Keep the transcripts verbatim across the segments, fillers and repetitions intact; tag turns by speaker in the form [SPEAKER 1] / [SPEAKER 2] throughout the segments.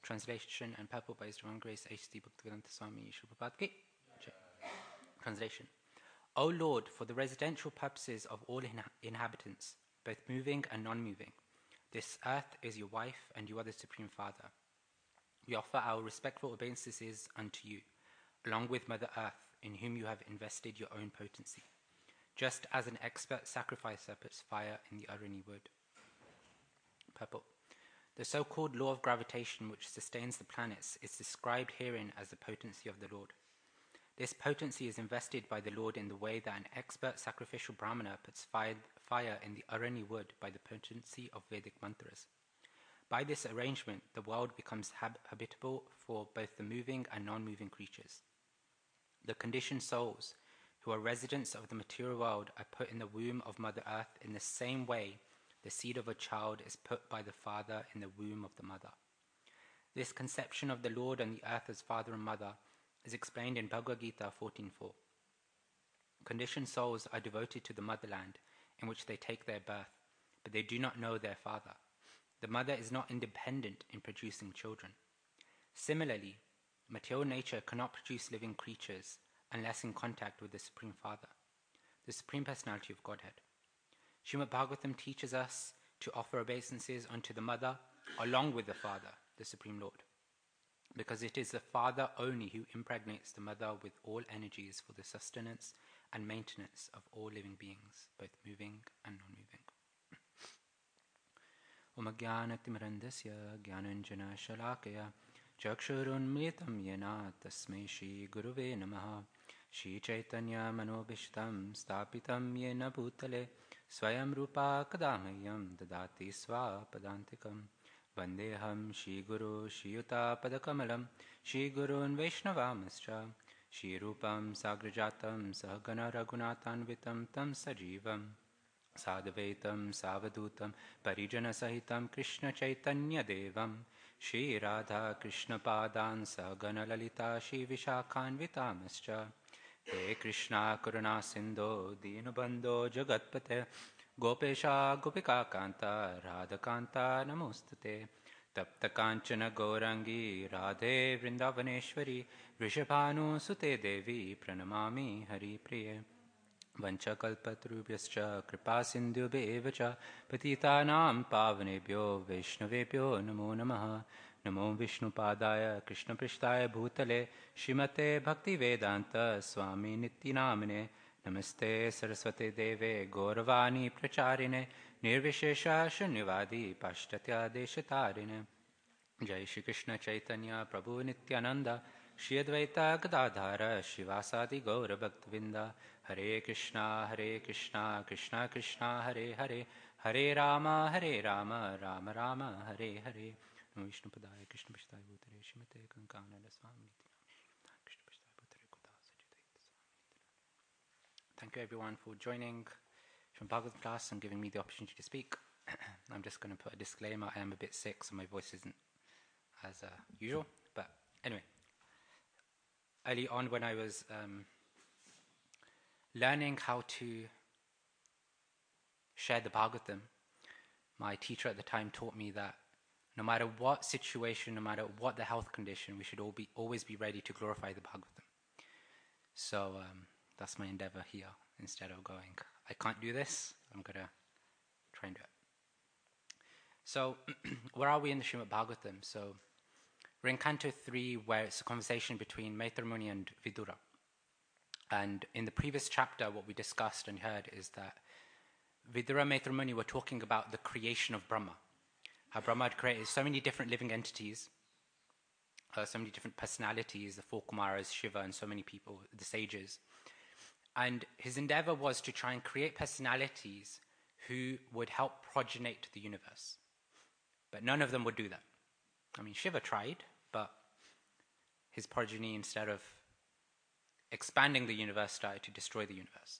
[SPEAKER 1] Translation and purport by His Divine Grace H C Bhaktivedanta Swami Srila Prabhupada Ki Jai. Translation. O Lord, for the residential purposes of all inha- inhabitants, both moving and non-moving, this earth is your wife and you are the Supreme Father. We offer our respectful obeisances unto you, along with Mother Earth, in whom you have invested your own potency, just as an expert sacrificer puts fire in the Aruni wood. Purport. The so-called law of gravitation which sustains the planets is described herein as the potency of the Lord. This potency is invested by the Lord in the way that an expert sacrificial brahmana puts fire, fire in the Aruni wood by the potency of Vedic mantras. By this arrangement, the world becomes hab- habitable for both the moving and non-moving creatures. The conditioned souls, who are residents of the material world, are put in the womb of Mother Earth in the same way the seed of a child is put by the father in the womb of the mother. This conception of the Lord and the earth as father and mother is explained in Bhagavad Gita fourteen four. Conditioned souls are devoted to the motherland in which they take their birth, but they do not know their father. The mother is not independent in producing children. Similarly, material nature cannot produce living creatures unless in contact with the Supreme Father, the Supreme Personality of Godhead. Srimad Bhagavatam teaches us to offer obeisances unto the mother along with the Father, the Supreme Lord, because it is the Father only who impregnates the mother with all energies for the sustenance and maintenance of all living beings, both moving and non-moving. Om Jnanatimirandasya Jnananjana Shalakaya Chakshurunmritam Yena Tasmai Shri Guruve Namaha Shri Chaitanya Manobhishtam Stapitam Yena Bhutale Swayam Rupa Kadamayam Dadati Swapadantikam Vandeham Shri Guru Shri Yuta Padakamalam Shri Gurun Vaishnavamascha Shri Rupam Sagrajatam Sahagana Raghunathanvitam Tam Sajivam Sadhavaitam Savadutam Parijana Sahitam Krishna Chaitanya Devam Shri Radha Krishna Padan Sagana Lalita Shri Vishakhanvitamascha He Krishna Karuna Sindho Dinabandho Jagatpate Gopesha Gopika Kanta Radha Kanta Namostate Tapta Kanchana Gaurangi Radhe Vrindavaneshwari Vrishabhanu Sute Devi Pranamami Hari Priye Vanchakalpatrubhyascha Kripa Sindhubheva Patitanam Pavanebhyo Vaishnavebhyo Namo Namaha Namo Vishnupadaya Krishna Prishtaya Bhutale Shrimate Bhaktivedanta Swami Nityanamine Namaste Saraswate Deve Gauravani Pracharine Nirvishesha Shunyavadi Pashtatya Deshatarine Jai Shri Krishna Chaitanya Prabhu Nityananda Shri Advaita Gadadhara Shivasadi Gaura Bhaktavinda Hare Krishna Hare Krishna Krishna Krishna Hare Hare Hare Rama Hare Rama Rama Rama Hare Hare Namo Vishnu Padaya Krishna Prishtaya Bhutale Shrimate Kankananda Swami Krishna Prishtaya Bhutale Kuta Sajidayita Swami. Thank you everyone for joining from Bhagavad class and giving me the opportunity to speak. I'm just going to put a disclaimer. I am a bit sick, so my voice isn't as uh, usual. But anyway, early on when I was um, learning how to share the Bhagavatam, my teacher at the time taught me that no matter what situation, no matter what the health condition, we should all be always be ready to glorify the Bhagavatam. So um, that's my endeavor here. Instead of going, I can't do this, I'm going to try and do it. So, where are we in the Srimad Bhagavatam? So, we're in Canto three, where it's a conversation between Maitreya Muni and Vidura. And in the previous chapter, what we discussed and heard is that Vidura and Maitreya Muni were talking about the creation of Brahma. How Brahma had created so many different living entities, uh, so many different personalities, the four Kumaras, Shiva, and so many people, the sages. And his endeavor was to try and create personalities who would help progenate the universe. But none of them would do that. I mean, Shiva tried, but his progeny, instead of expanding the universe, started to destroy the universe.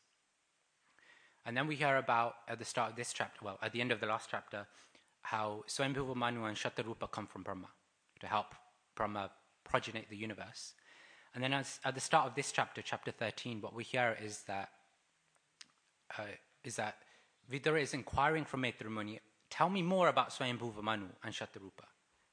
[SPEAKER 1] And then we hear about, at the start of this chapter, well, at the end of the last chapter, how Swayambhuva Manu and Shatarupa come from Brahma to help Brahma progenate the universe. And then as, at the start of this chapter, chapter thirteen, what we hear is that uh, is that Vidura is inquiring from Maitreya Muni, tell me more about Swayambhuva Manu and Shatarupa.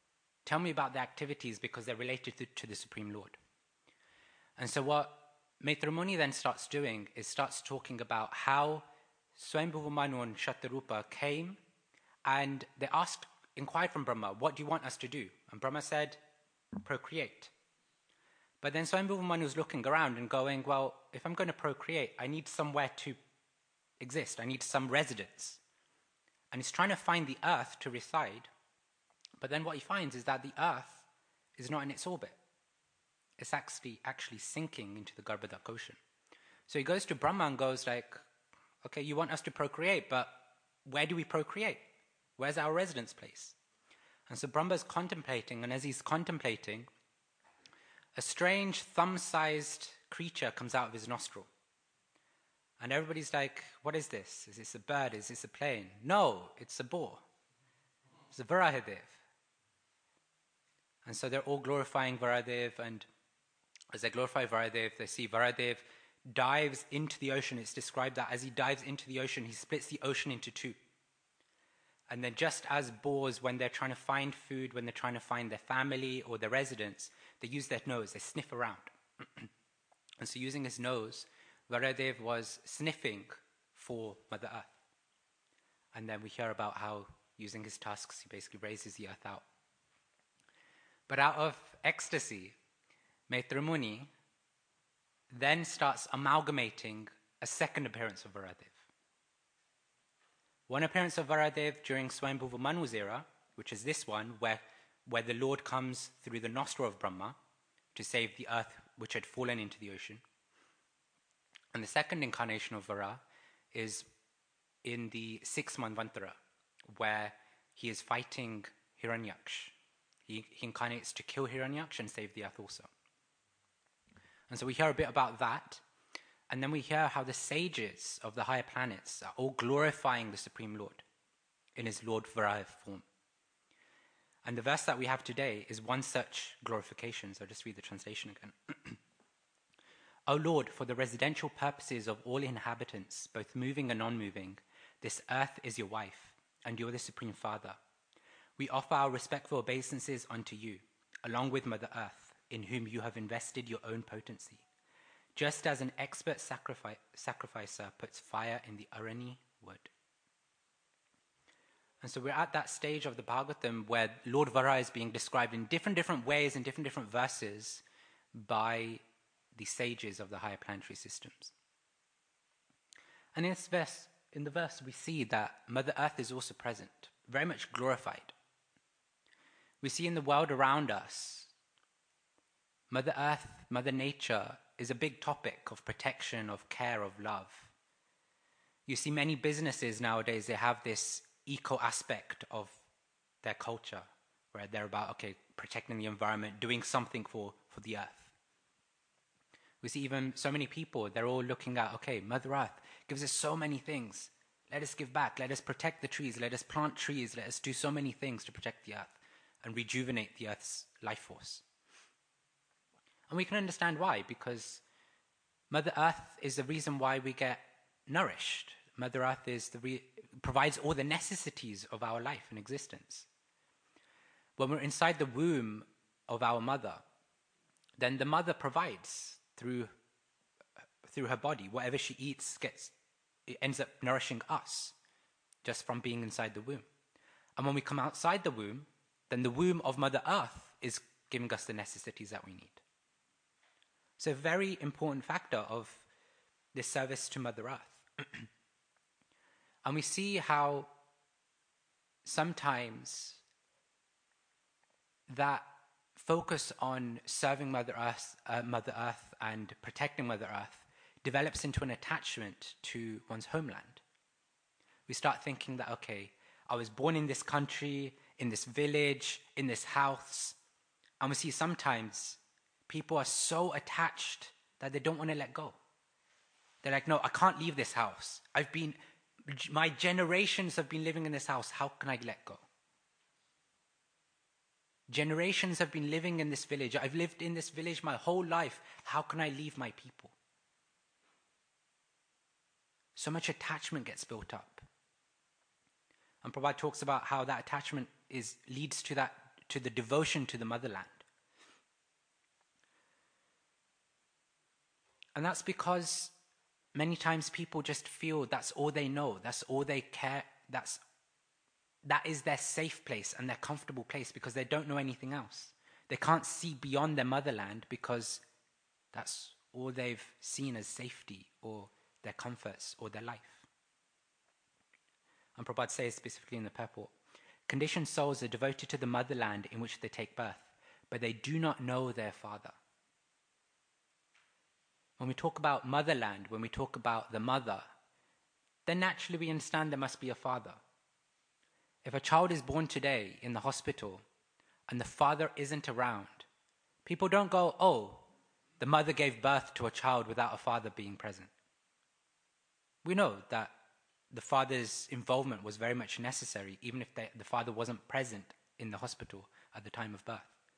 [SPEAKER 1] Tell me about the activities because they're related to, to the Supreme Lord. And so what Maitreya Muni then starts doing is starts talking about how Swayambhuva Manu and Shatarupa came and they asked, inquired from Brahma, what do you want us to do? And Brahma said, procreate. But then Swayambhuva Manu was looking around and going, well, if I'm going to procreate, I need somewhere to exist. I need some residence. And he's trying to find the earth to reside. But then what he finds is that the earth is not in its orbit. It's actually actually sinking into the Garbhodak ocean. So he goes to Brahma and goes like, okay, you want us to procreate, but where do we procreate? Where's our residence place? And so Brahma's contemplating, and as he's contemplating, a strange thumb-sized creature comes out of his nostril. And everybody's like, what is this? Is this a bird? Is this a plane? No, it's a boar. It's a Varahadev. And so they're all glorifying Varahadev, and as they glorify Varahadev, they see Varahadev dives into the ocean. It's described that as he dives into the ocean, he splits the ocean into two. And then just as boars, when they're trying to find food, when they're trying to find their family or their residence, they use their nose, they sniff around. And so using his nose, Varahadev was sniffing for Mother Earth. And then we hear about how using his tusks, he basically raises the earth out. But out of ecstasy, Maitreya Muni then starts amalgamating a second appearance of Varahadev. One appearance of Varahadev during Swayambhuva Manu's era, which is this one, where, where the Lord comes through the nostril of Brahma to save the earth which had fallen into the ocean. And the second incarnation of Vara is in the sixth Manvantara, where he is fighting Hiranyaksh. He, he incarnates to kill Hiranyaksh and save the earth also. And so we hear a bit about that, and then we hear how the sages of the higher planets are all glorifying the Supreme Lord in his Lord Varaha form. And the verse that we have today is one such glorification, so I'll just read the translation again. O Lord, for the residential purposes of all inhabitants, both moving and non-moving, this earth is your wife, and you are the Supreme Father. We offer our respectful obeisances unto you, along with Mother Earth, in whom you have invested your own potency, just as an expert sacrifice, sacrificer puts fire in the Arani wood. And so we're at that stage of the Bhagavatam where Lord Vara is being described in different different ways, in different different verses, by the sages of the higher planetary systems. And in this verse, in the verse, we see that Mother Earth is also present, very much glorified. We see in the world around us, Mother Earth, Mother Nature is a big topic of protection, of care, of love. You see many businesses nowadays, they have this eco aspect of their culture, where they're about, okay, protecting the environment, doing something for, for the earth. We see even so many people, they're all looking at, okay, Mother Earth gives us so many things. Let us give back. Let us protect the trees. Let us plant trees. Let us do so many things to protect the earth and rejuvenate the earth's life force. And we can understand why, because Mother Earth is the reason why we get nourished. Mother Earth is the re- provides all the necessities of our life and existence. When we're inside the womb of our mother, then the mother provides through through her body. Whatever she eats gets it ends up nourishing us just from being inside the womb. And when we come outside the womb, then the womb of Mother Earth is giving us the necessities that we need. So a very important factor of this service to Mother Earth. And we see how sometimes that focus on serving Mother Earth, uh, Mother Earth and protecting Mother Earth develops into an attachment to one's homeland. We start thinking that, okay, I was born in this country, in this village, in this house. And we see sometimes people are so attached that they don't want to let go. They're like, no, I can't leave this house. I've been, my generations have been living in this house. How can I let go? Generations have been living in this village. I've lived in this village my whole life. How can I leave my people? So much attachment gets built up. And Prabhupada talks about how that attachment is leads to that to the devotion to the motherland. And that's because many times people just feel that's all they know, that's all they care, that's that is their safe place and their comfortable place because they don't know anything else. They can't see beyond their motherland because that's all they've seen as safety or their comforts or their life. And Prabhupada says specifically in the purport, conditioned souls are devoted to the motherland in which they take birth, but they do not know their father. When we talk about motherland, when we talk about the mother, then naturally we understand there must be a father. If a child is born today in the hospital and the father isn't around, people don't go, oh, the mother gave birth to a child without a father being present. We know that the father's involvement was very much necessary, even if they, the father wasn't present in the hospital at the time of birth.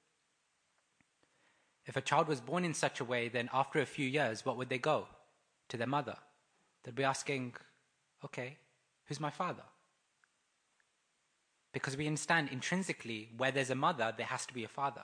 [SPEAKER 1] If a child was born in such a way, then after a few years, what would they go? To their mother. They'd be asking, okay, who's my father? Because we understand intrinsically, where there's a mother, there has to be a father.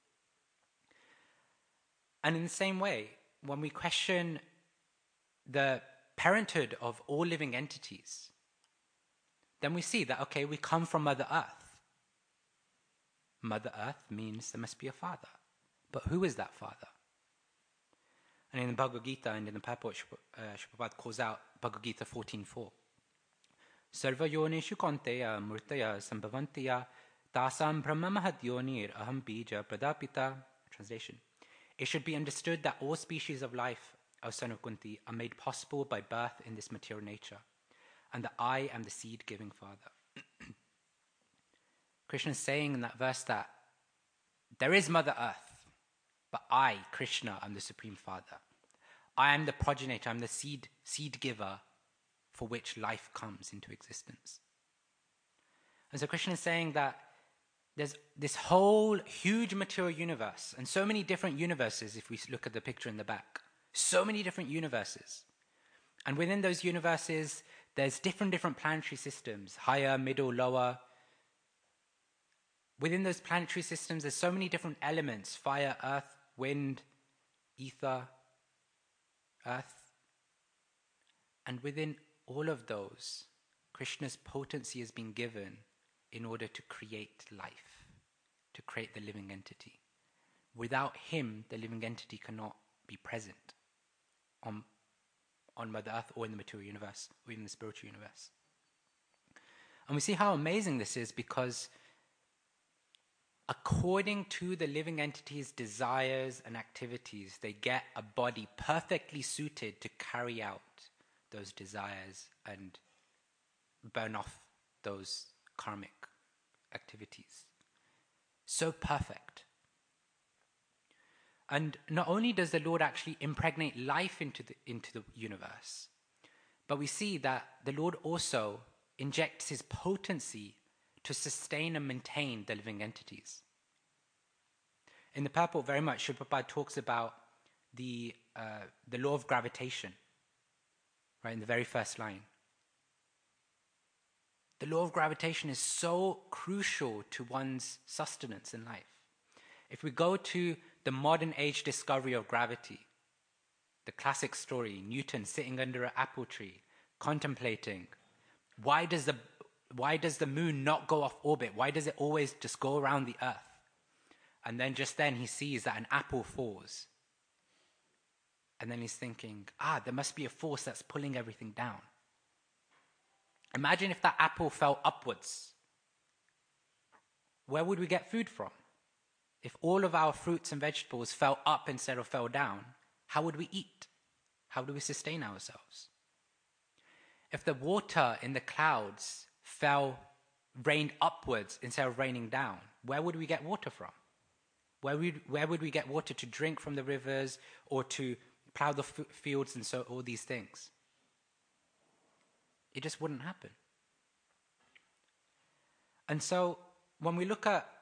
[SPEAKER 1] And in the same way, when we question the parenthood of all living entities, then we see that, okay, we come from Mother Earth. Mother Earth means there must be a father. But who is that father? And in the Bhagavad Gita and in the purport, uh, Prabhupada calls out Bhagavad Gita fourteen four. Sarva yonishu konteya murtaya sambhavantiya tasam brahma mahad yonir aham bija pradapita. Translation. It should be understood that all species of life, O son of Kunti, are made possible by birth in this material nature, and that I am the seed-giving father. Krishna is saying in that verse that there is Mother Earth, but I, Krishna, am the Supreme Father. I am the progenitor, I'm the seed, seed giver for which life comes into existence. And so Krishna is saying that there's this whole huge material universe, and so many different universes if we look at the picture in the back. So many different universes. And within those universes, there's different, different planetary systems, higher, middle, lower. Within those planetary systems, there's so many different elements, fire, earth, wind, ether, earth. And within all of those, Krishna's potency has been given in order to create life, to create the living entity. Without him, the living entity cannot be present on, on Mother Earth or in the material universe, or even the spiritual universe. And we see how amazing this is because according to the living entity's desires and activities, they get a body perfectly suited to carry out those desires and burn off those karmic activities. So perfect. And not only does the Lord actually impregnate life into the, into the universe, but we see that the Lord also injects his potency to sustain and maintain the living entities. In the purport, very much, Srila Prabhupada talks about the, uh, the law of gravitation, right, in the very first line. The law of gravitation is so crucial to one's sustenance in life. If we go to the modern age discovery of gravity, the classic story, Newton sitting under an apple tree, contemplating, why does the why does the moon not go off orbit? Why does it always just go around the earth? And then just then he sees that an apple falls. And then he's thinking, ah, there must be a force that's pulling everything down. Imagine if that apple fell upwards. Where would we get food from? If all of our fruits and vegetables fell up instead of fell down, how would we eat? How do we sustain ourselves? If the water in the clouds fell, rained upwards instead of raining down, where would we get water from? Where would, where would we get water to drink from the rivers or to plow the f- fields and so all these things? It just wouldn't happen. And so when we look at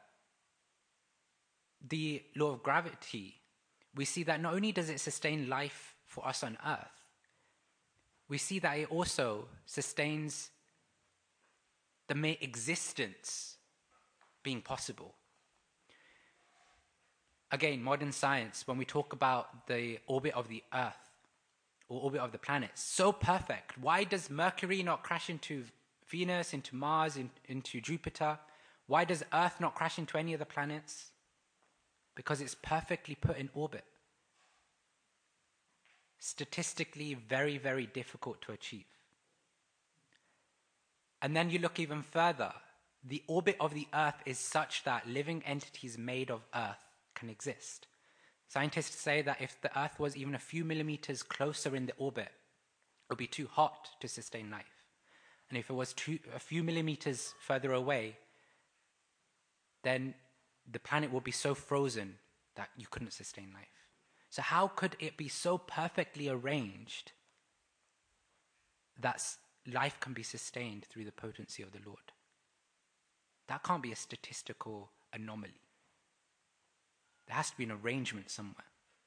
[SPEAKER 1] the law of gravity, we see that not only does it sustain life for us on earth, we see that it also sustains the mere existence being possible. again, modern science, when we talk about the orbit of the Earth or orbit of the planets, so perfect. Why does Mercury not crash into Venus, into Mars, in, into Jupiter? Why does Earth not crash into any of the planets? Because it's perfectly put in orbit. Statistically, very, very difficult to achieve. And then you look even further. The orbit of the Earth is such that living entities made of Earth can exist. Scientists say that if the Earth was even a few millimeters closer in the orbit, it would be too hot to sustain life. And if it was too, a few millimeters further away, then the planet would be so frozen that you couldn't sustain life. So how could it be so perfectly arranged that life can be sustained through the potency of the Lord? That can't be a statistical anomaly. There has to be an arrangement somewhere.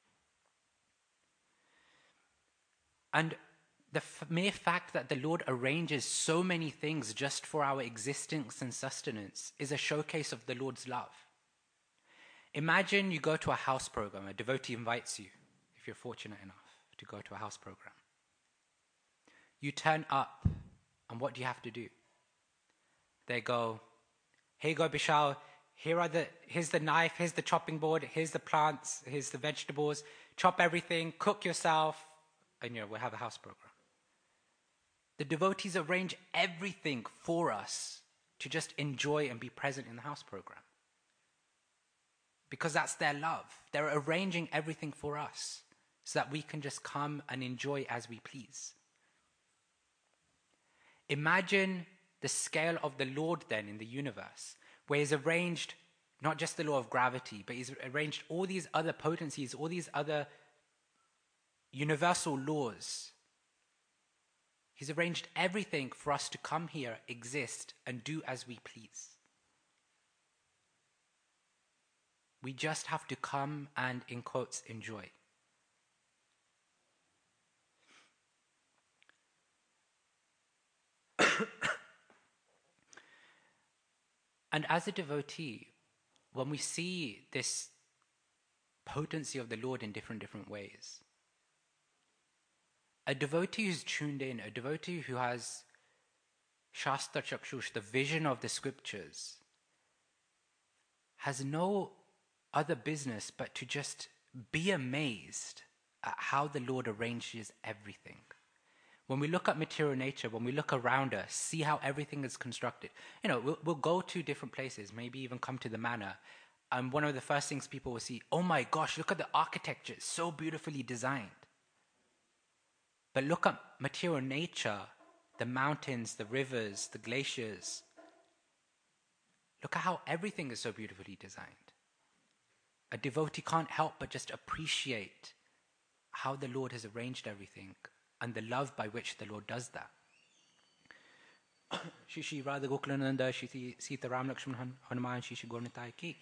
[SPEAKER 1] And the f- mere fact that the Lord arranges so many things just for our existence and sustenance is a showcase of the Lord's love. Imagine you go to a house program, a devotee invites you, if you're fortunate enough to go to a house program. You turn up, and what do you have to do? They go, here you go, Bishal, here are the, here's the knife, here's the chopping board, here's the plants, here's the vegetables, chop everything, cook yourself, and you know, we'll have a house program. The devotees arrange everything for us to just enjoy and be present in the house program. Because that's their love. They're arranging everything for us so that we can just come and enjoy as we please. Imagine the scale of the Lord then in the universe, where he's arranged not just the law of gravity, but he's arranged all these other potencies, all these other universal laws. He's arranged everything for us to come here, exist, and do as we please. We just have to come and, in quotes, enjoy. And as a devotee, when we see this potency of the Lord in different, different ways, a devotee who's tuned in, a devotee who has Shastra Chakshush, the vision of the scriptures, has no other business but to just be amazed at how the Lord arranges everything. When we look at material nature, when we look around us, see how everything is constructed. You know, we'll, we'll go to different places, maybe even come to the manor, and one of the first things people will see, oh my gosh, look at the architecture, it's so beautifully designed. But look at material nature, the mountains, the rivers, the glaciers. Look at how everything is so beautifully designed. A devotee can't help but just appreciate how the Lord has arranged everything and the love by which the Lord does that. Shri Shri Radha Gokulananda, Shri Sita Ram Lakshman Hanuman, Shri Shri Gauranitai Ki.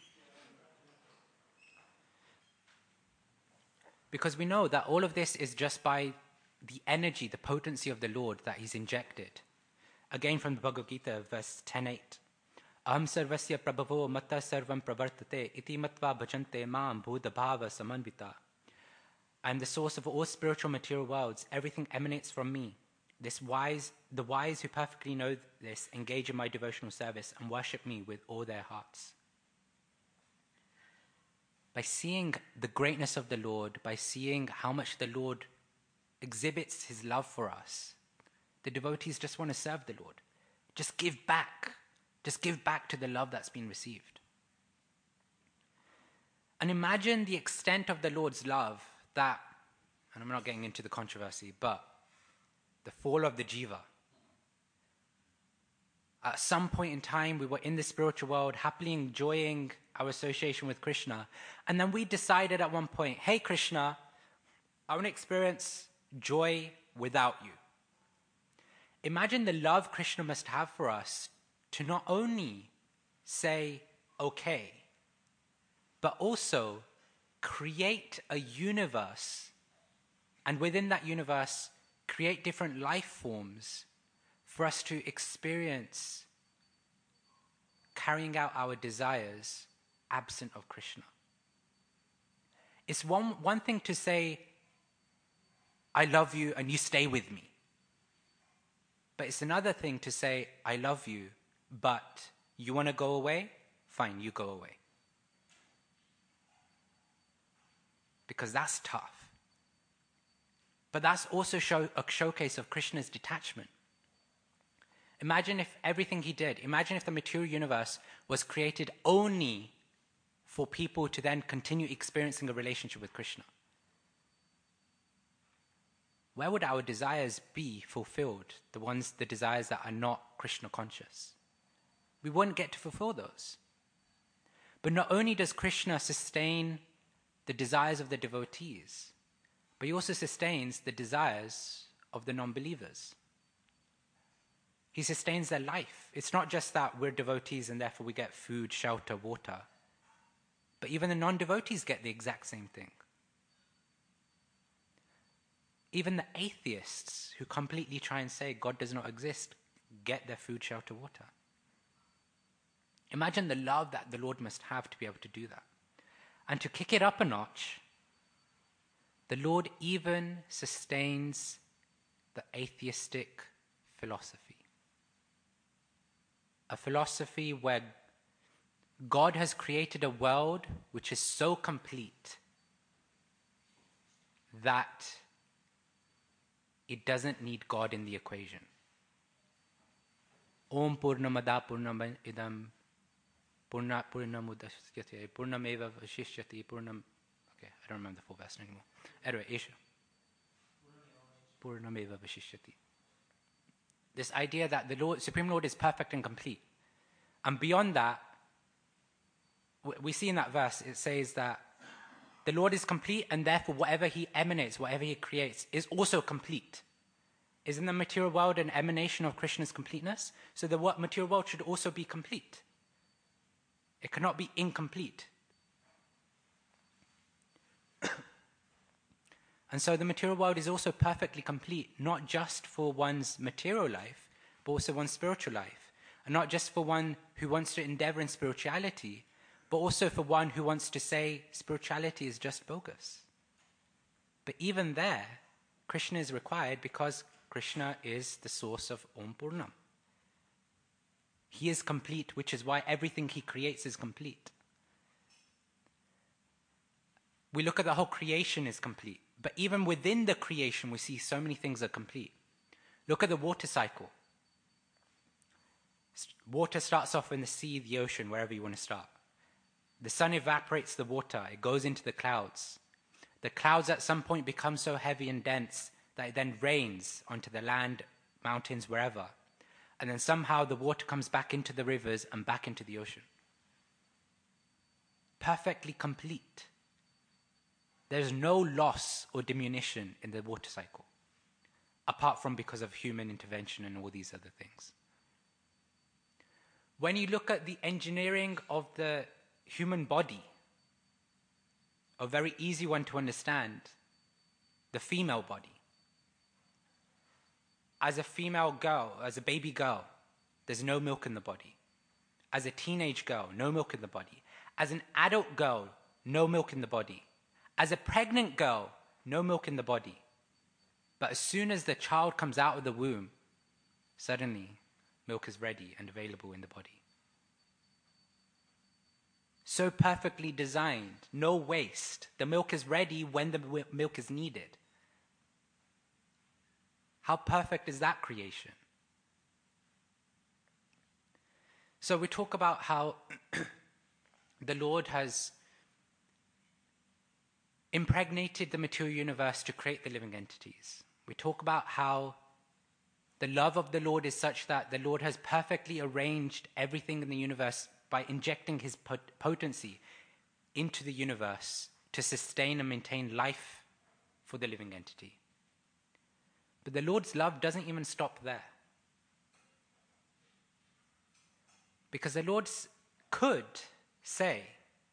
[SPEAKER 1] Because we know that all of this is just by the energy, the potency of the Lord that He's injected. Again from the Bhagavad Gita, verse ten eight. Aham sarvasya prabhavo matta sarvam pravartate iti matva bhajante maam bhudabhava samanvita. I am the source of all spiritual material worlds. Everything emanates from me. This wise, the wise who perfectly know this engage in my devotional service and worship me with all their hearts. By seeing the greatness of the Lord, by seeing how much the Lord exhibits His love for us, the devotees just want to serve the Lord. Just give back. Just give back to the love that's been received. And imagine the extent of the Lord's love that, and I'm not getting into the controversy, but the fall of the jiva. At some point in time, we were in the spiritual world, happily enjoying our association with Krishna. And then we decided at one point, hey, Krishna, I want to experience joy without you. Imagine the love Krishna must have for us to not only say, okay, but also create a universe, and within that universe, create different life forms for us to experience carrying out our desires absent of Krishna. It's one, one thing to say, I love you and you stay with me. But it's another thing to say, I love you, but you want to go away? Fine, you go away. Because that's tough. But that's also show, a showcase of Krishna's detachment. Imagine if everything he did, imagine if the material universe was created only for people to then continue experiencing a relationship with Krishna. Where would our desires be fulfilled? The ones, the desires that are not Krishna conscious. We wouldn't get to fulfill those. But not only does Krishna sustain the desires of the devotees, but he also sustains the desires of the non-believers. He sustains their life. It's not just that we're devotees and therefore we get food, shelter, water. But even the non-devotees get the exact same thing. Even the atheists who completely try and say God does not exist get their food, shelter, water. Imagine the love that the Lord must have to be able to do that. And to kick it up a notch, the Lord even sustains the atheistic philosophy. A philosophy where God has created a world which is so complete that it doesn't need God in the equation. Om Purnamada Purnam Idam Purna Purnamudashyate Purnameva Vashishyati Purnam. Okay, I don't remember the full verse anymore. Anyway, Isha. Purnameva Vashishyati. This idea that the Lord, Supreme Lord is perfect and complete. And beyond that, we see in that verse, it says that the Lord is complete and therefore whatever he emanates, whatever he creates, is also complete. Isn't the material world an emanation of Krishna's completeness? So the material world should also be complete. It cannot be incomplete. And so the material world is also perfectly complete, not just for one's material life, but also one's spiritual life. And not just for one who wants to endeavor in spirituality, but also for one who wants to say spirituality is just bogus. But even there, Krishna is required because Krishna is the source of Om Purnam. He is complete, which is why everything he creates is complete. We look at the whole creation is complete. But even within the creation, we see so many things are complete. Look at the water cycle. Water starts off in the sea, the ocean, wherever you want to start. The sun evaporates the water. It goes into the clouds. The clouds at some point become so heavy and dense that it then rains onto the land, mountains, wherever. And then somehow the water comes back into the rivers and back into the ocean. Perfectly complete. There's no loss or diminution in the water cycle, apart from because of human intervention and all these other things. When you look at the engineering of the human body, a very easy one to understand, the female body. As a female girl, as a baby girl, there's no milk in the body. As a teenage girl, no milk in the body. As an adult girl, no milk in the body. As a pregnant girl, no milk in the body. But as soon as the child comes out of the womb, suddenly milk is ready and available in the body. So perfectly designed, no waste. The milk is ready when the milk is needed. How perfect is that creation? So we talk about how the Lord has impregnated the material universe to create the living entities. We talk about how the love of the Lord is such that the Lord has perfectly arranged everything in the universe by injecting his pot- potency into the universe to sustain and maintain life for the living entity. But the Lord's love doesn't even stop there. Because the Lord could say,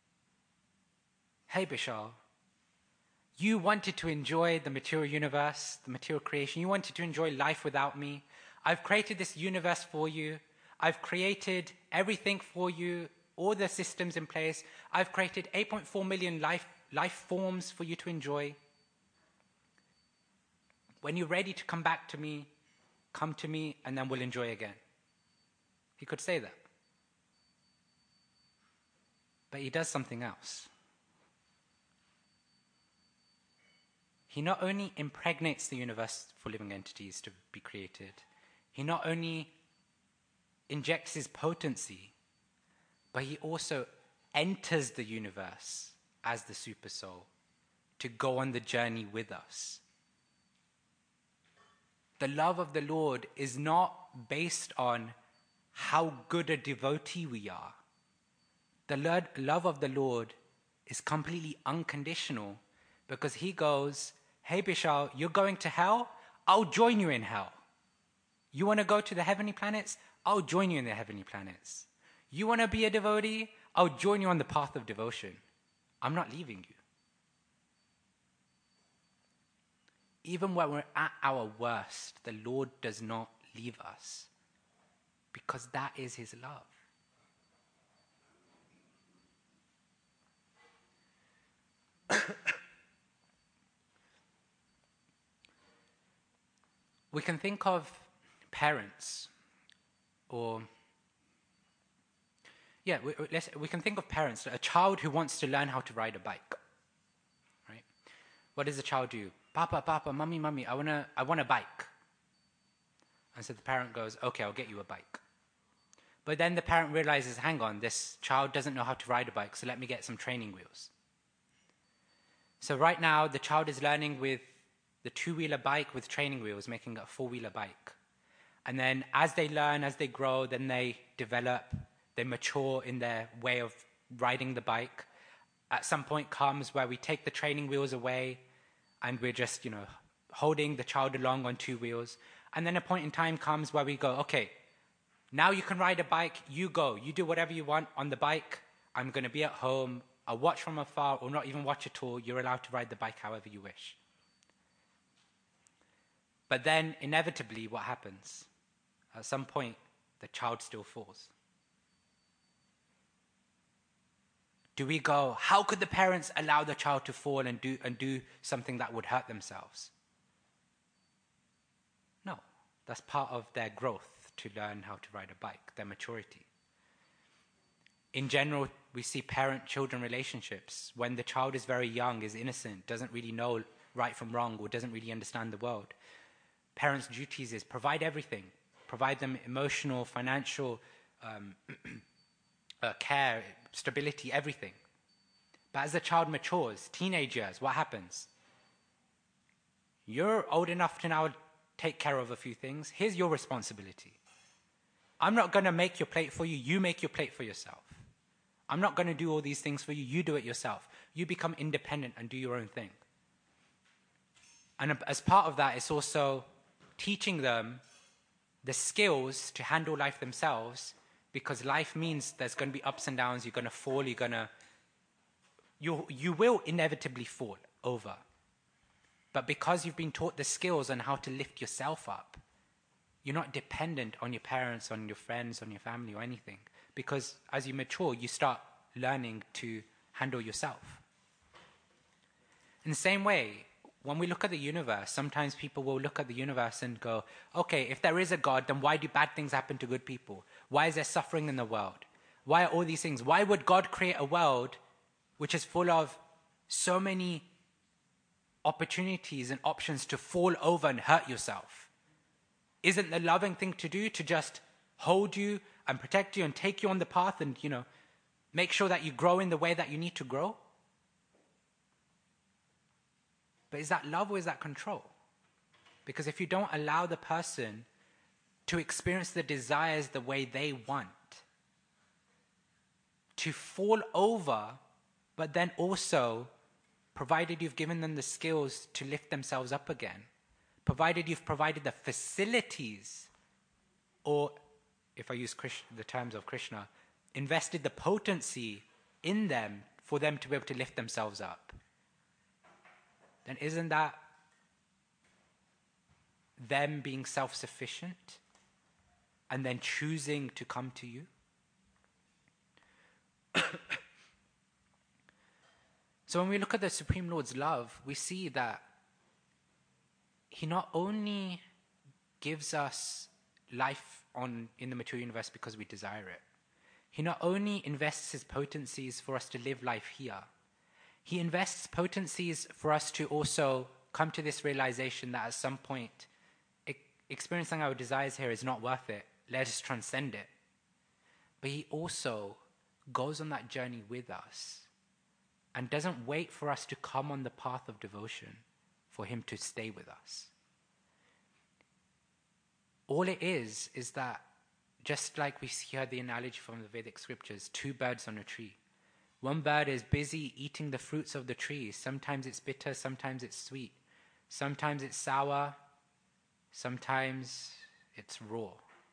[SPEAKER 1] hey Bishal, you wanted to enjoy the material universe, the material creation. You wanted to enjoy life without me. I've created this universe for you. I've created everything for you, all the systems in place. I've created eight point four million life life forms for you to enjoy. When you're ready to come back to me, come to me, and then we'll enjoy again. He could say that. But he does something else. He not only impregnates the universe for living entities to be created, he not only injects his potency, but he also enters the universe as the super soul to go on the journey with us. The love of the Lord is not based on how good a devotee we are. The Lord, love of the Lord is completely unconditional, because he goes, hey Bishal, you're going to hell? I'll join you in hell. You want to go to the heavenly planets? I'll join you in the heavenly planets. You want to be a devotee? I'll join you on the path of devotion. I'm not leaving you. Even when we're at our worst, the Lord does not leave us, because that is his love. We can think of parents, or yeah, we, let's, we can think of parents. A child who wants to learn how to ride a bike, right? What does the child do? Papa, Papa, Mummy, Mummy, I wanna, I want a bike. And so the parent goes, okay, I'll get you a bike. But then the parent realizes, hang on, this child doesn't know how to ride a bike, so let me get some training wheels. So right now, the child is learning with the two-wheeler bike with training wheels, making it a four-wheeler bike. And then as they learn, as they grow, then they develop, they mature in their way of riding the bike. At some point comes where we take the training wheels away and we're just, you know, holding the child along on two wheels. And then a point in time comes where we go, okay, now you can ride a bike, you go, you do whatever you want on the bike. I'm going to be at home, I'll watch from afar or not even watch at all. You're allowed to ride the bike however you wish. But then inevitably what happens? At some point, the child still falls. Do we go, how could the parents allow the child to fall and do, and do something that would hurt themselves? No, that's part of their growth to learn how to ride a bike, their maturity. In general, we see parent-children relationships. When the child is very young, is innocent, doesn't really know right from wrong, or doesn't really understand the world, parents' duties is provide everything. Provide them emotional, financial um, uh, care, stability, everything. But as the child matures, teenage years, what happens? You're old enough to now take care of a few things. Here's your responsibility. I'm not going to make your plate for you. You make your plate for yourself. I'm not going to do all these things for you. You do it yourself. You become independent and do your own thing. And as part of that, it's also teaching them the skills to handle life themselves, because life means there's going to be ups and downs. You're going to fall. You're going to, you you will inevitably fall over. But because you've been taught the skills on how to lift yourself up, you're not dependent on your parents, on your friends, on your family or anything. Because as you mature, you start learning to handle yourself. In the same way, when we look at the universe, sometimes people will look at the universe and go, okay, if there is a God, then why do bad things happen to good people? Why is there suffering in the world? Why are all these things? Why would God create a world which is full of so many opportunities and options to fall over and hurt yourself? Isn't the loving thing to do to just hold you and protect you and take you on the path and, you know, make sure that you grow in the way that you need to grow? But is that love or is that control? Because if you don't allow the person to experience the desires the way they want, to fall over, but then also, provided you've given them the skills to lift themselves up again, provided you've provided the facilities, or if I use Krishna, the terms of Krishna, invested the potency in them for them to be able to lift themselves up, then isn't that them being self-sufficient and then choosing to come to you? So when we look at the Supreme Lord's love, we see that he not only gives us life on in the material universe because we desire it. He not only invests his potencies for us to live life here, he invests potencies for us to also come to this realization that at some point, e- experiencing our desires here is not worth it. Let us transcend it. But he also goes on that journey with us and doesn't wait for us to come on the path of devotion for him to stay with us. All it is, is that just like we hear the analogy from the Vedic scriptures, two birds on a tree. One bird is busy eating the fruits of the tree. Sometimes it's bitter, sometimes it's sweet. Sometimes it's sour, sometimes it's raw.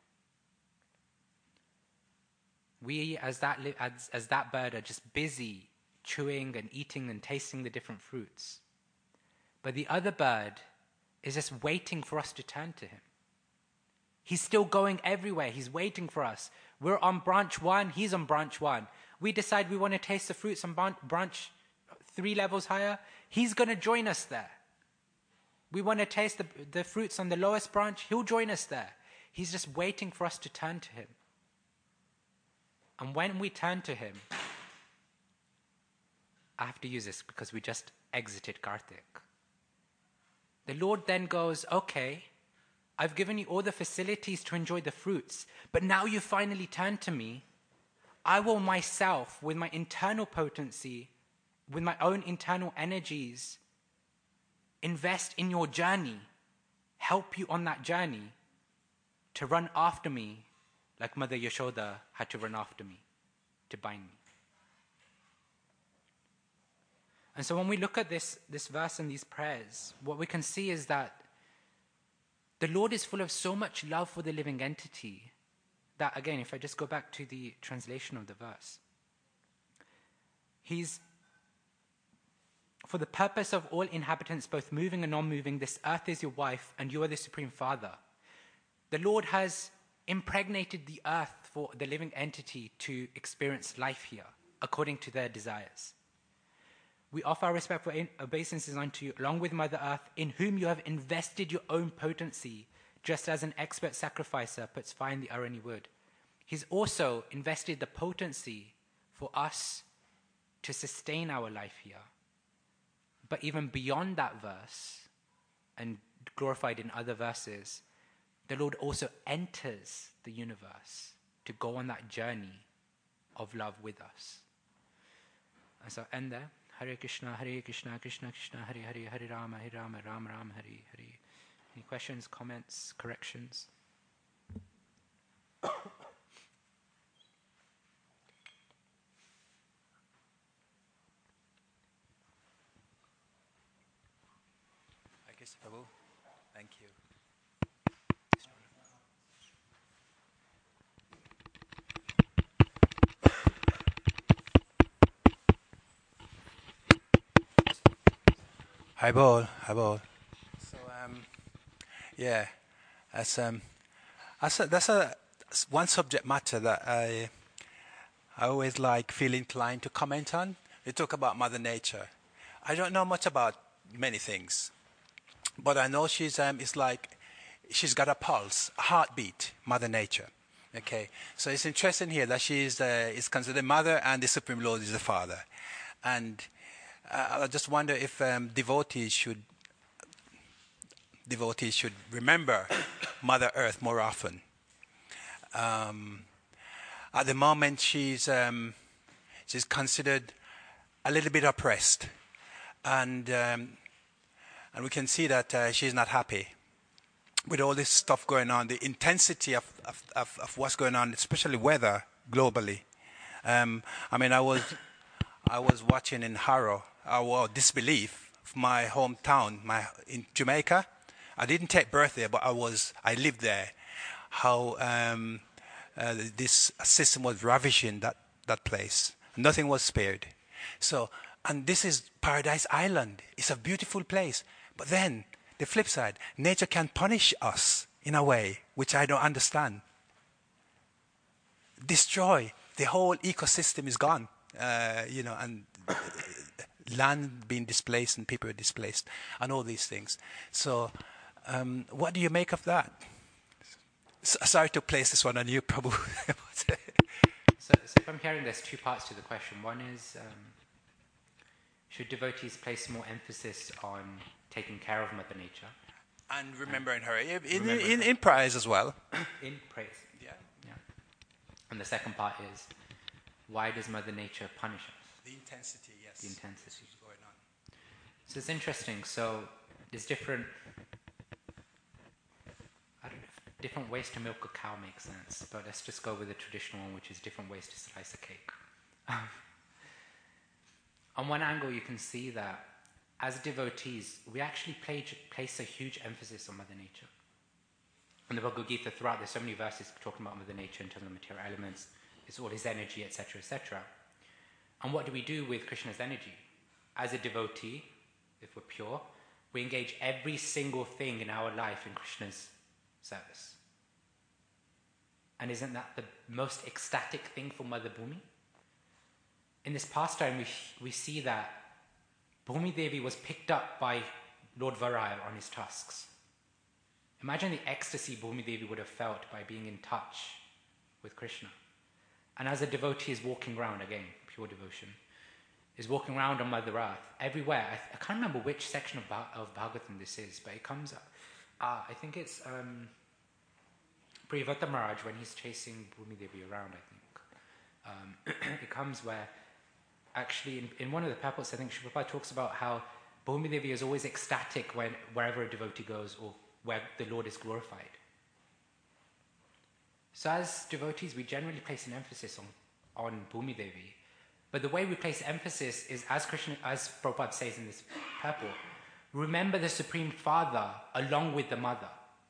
[SPEAKER 1] We, as that, li- as, as that bird, are just busy chewing and eating and tasting the different fruits. But the other bird is just waiting for us to turn to him. He's still going everywhere. He's waiting for us. We're on branch one. He's on branch one. We decide we want to taste the fruits on branch three levels higher. He's going to join us there. We want to taste the, the fruits on the lowest branch. He'll join us there. He's just waiting for us to turn to him. And when we turn to him, I have to use this because we just exited Karthik. The Lord then goes, okay, I've given you all the facilities to enjoy the fruits, but now you finally turn to me. I will myself, with my internal potency, with my own internal energies, invest in your journey, help you on that journey to run after me like Mother Yashoda had to run after me, to bind me. And so when we look at this, this verse and these prayers, what we can see is that the Lord is full of so much love for the living entity that, again, if I just go back to the translation of the verse, he's, for the purpose of all inhabitants, both moving and non-moving, this earth is your wife and you are the Supreme Father. The Lord has impregnated the earth for the living entity to experience life here, according to their desires. We offer our respectful obeisances unto you, along with Mother Earth, in whom you have invested your own potency, just as an expert sacrificer puts fire in the Arani wood. He's also invested the potency for us to sustain our life here. But even beyond that verse, and glorified in other verses, the Lord also enters the universe to go on that journey of love with us. And so end there. Hare Krishna, Hare Krishna, Krishna Krishna, Hare Hare, Hare Rama, Hare Rama, Rama Rama, Hare Hare. Any questions, comments, corrections? I
[SPEAKER 2] guess, Prabhu. Thank you. Hi, Bol. Hi, Bol. So, um, yeah, that's um, that's a, that's a one subject matter that I I always like feel inclined to comment on. We talk about Mother Nature. I don't know much about many things, but I know she's um, it's like she's got a pulse, a heartbeat. Mother Nature. Okay, so it's interesting here that she is uh, is considered Mother and the Supreme Lord is the Father, and Uh, I just wonder if um, devotees should devotees should remember Mother Earth more often. Um, at the moment, she's um, she's considered a little bit oppressed, and um, and we can see that uh, she's not happy with all this stuff going on. The intensity of of, of, of what's going on, especially weather globally. Um, I mean, I was I was watching in Harrow. Our disbelief of my hometown, my in Jamaica. I didn't take birth there, but I was. I lived there. How um, uh, this system was ravishing that that place. Nothing was spared. So, and this is Paradise Island. It's a beautiful place. But then the flip side, nature can punish us in a way which I don't understand. Destroy the whole ecosystem is gone. Uh, you know, and land being displaced and people are displaced and all these things. So um, what do you make of that? S- sorry to place this one on you, Prabhu.
[SPEAKER 1] So, so if I'm hearing, there's two parts to the question. One is, um, should devotees place more emphasis on taking care of Mother Nature?
[SPEAKER 2] And remembering her, in,
[SPEAKER 1] remembering
[SPEAKER 2] in,
[SPEAKER 1] her.
[SPEAKER 2] in prayers as well.
[SPEAKER 1] In praise.
[SPEAKER 2] Yeah.
[SPEAKER 1] Yeah. And the second part is, why does Mother Nature punish us?
[SPEAKER 2] The intensity, yes.
[SPEAKER 1] The intensity.
[SPEAKER 2] What's going on.
[SPEAKER 1] So it's interesting. So there's different, I don't know, if different ways to milk a cow makes sense, but let's just go with the traditional one, which is different ways to slice a cake. On one angle, you can see that as devotees, we actually play, place a huge emphasis on Mother Nature. In the Bhagavad Gita, throughout, there's so many verses talking about Mother Nature in terms of material elements. It's all his energy, et cetera, et cetera. And what do we do with Krishna's energy? As a devotee, if we're pure, we engage every single thing in our life in Krishna's service. And isn't that the most ecstatic thing for Mother Bhumi? In this pastime, we, we see that Bhumi Devi was picked up by Lord Varai on his tusks. Imagine the ecstasy Bhumi Devi would have felt by being in touch with Krishna. And as a devotee is walking around, again, pure devotion, is walking around on Mother Earth, everywhere. I, th- I can't remember which section of, ba- of Bhagavatam this is, but it comes up. Uh, I think it's um, Priyavata Maharaj when he's chasing Bhumi Devi around, I think. Um, it comes where, actually, in, in one of the purports, I think Srila Prabhupada talks about how Bhumi Devi is always ecstatic when wherever a devotee goes or where the Lord is glorified. So as devotees, we generally place an emphasis on, on Bhumi Devi. But the way we place emphasis is, as Krishna, as Prabhupada says in this purport, remember the Supreme Father along with the Mother.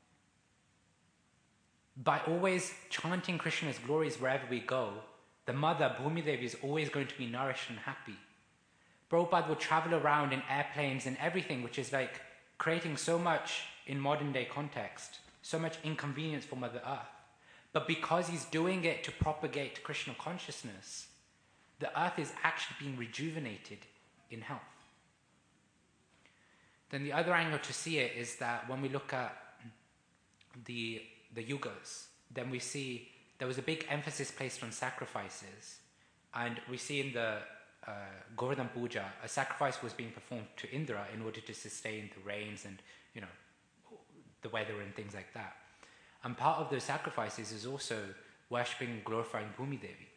[SPEAKER 1] By always chanting Krishna's glories wherever we go, the Mother, Bhumi Devi, is always going to be nourished and happy. Prabhupada will travel around in airplanes and everything, which is like creating so much, in modern day context, so much inconvenience for Mother Earth. But because he's doing it to propagate Krishna consciousness, the earth is actually being rejuvenated in health. Then the other angle to see it is that when we look at the, the yugas, then we see there was a big emphasis placed on sacrifices. And we see in the uh, Govardhan Puja, a sacrifice was being performed to Indra in order to sustain the rains and, you know, the weather and things like that. And part of those sacrifices is also worshipping and glorifying Bhumi Devi.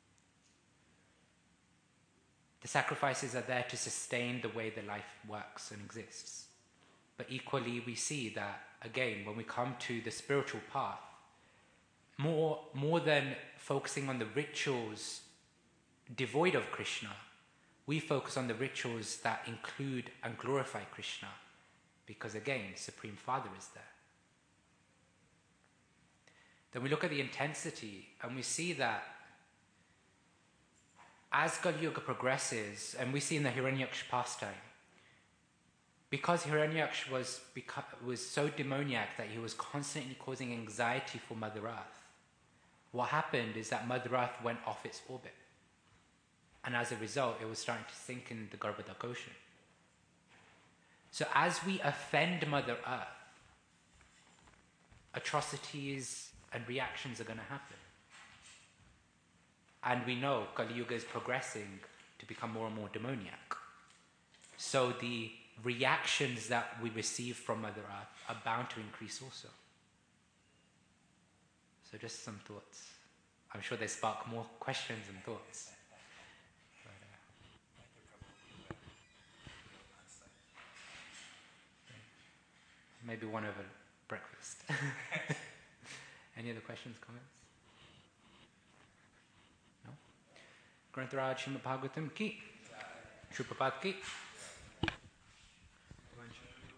[SPEAKER 1] The sacrifices are there to sustain the way the life works and exists. But equally, we see that, again, when we come to the spiritual path, more, more than focusing on the rituals devoid of Krishna, we focus on the rituals that include and glorify Krishna, because, again, Supreme Father is there. Then we look at the intensity, and we see that as Kali Yuga progresses, and we see in the Hiranyaksha pastime, because Hiranyaksha was, was so demoniac that he was constantly causing anxiety for Mother Earth, what happened is that Mother Earth went off its orbit. And as a result, it was starting to sink in the Garbhodak Ocean. So as we offend Mother Earth, atrocities and reactions are going to happen. And we know Kali Yuga is progressing to become more and more demoniac. So the reactions that we receive from Mother Earth are bound to increase also. So just some thoughts. I'm sure they spark more questions and thoughts. But, uh, maybe one over breakfast. Any other questions, comments? No? Granth Raj Srimad Bhagavatam ki. Srila Prabhupada ki.